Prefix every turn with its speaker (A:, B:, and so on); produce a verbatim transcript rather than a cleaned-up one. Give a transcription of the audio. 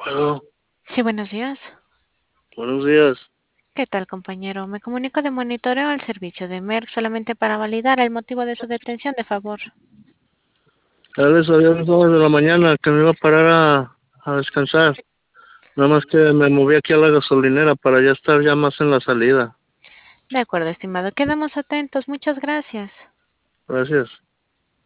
A: Aló,
B: Sí, buenos días.
A: buenos días.
B: ¿Qué tal, compañero? Me comunico de monitoreo al servicio de Merck solamente para validar el motivo de su detención, de favor.
A: Ya les había avisado desde la mañana que me iba a parar a, a descansar. Nada más que me moví aquí a la gasolinera para ya estar ya más en la salida.
B: De acuerdo, estimado. Quedamos atentos. Muchas gracias.
A: Gracias.